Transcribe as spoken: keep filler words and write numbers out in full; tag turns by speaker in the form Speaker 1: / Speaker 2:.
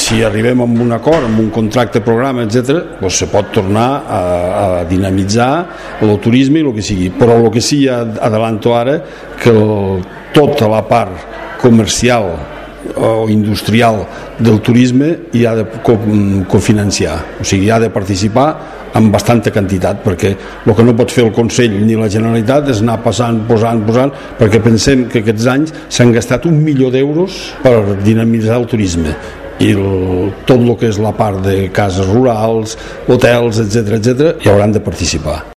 Speaker 1: si arribem a un acord, amb un contracte programa, etcètera, doncs se pot tornar a, a dinamitzar el turisme i el que sigui, però el que sí ja adelanto ara que el, tota la part comercial o industrial del turisme hi ha de cofinanciar, o sigui, hi ha de participar amb bastanta quantitat, perquè el que no pot fer el Consell ni la Generalitat és anar passant, posant, posant, perquè pensem que aquests anys s'han gastat un milió d'euros per dinamitzar el turisme i el, tot el que és la part de cases rurals, hotels, etcètera, etcètera, hi hauran de participar.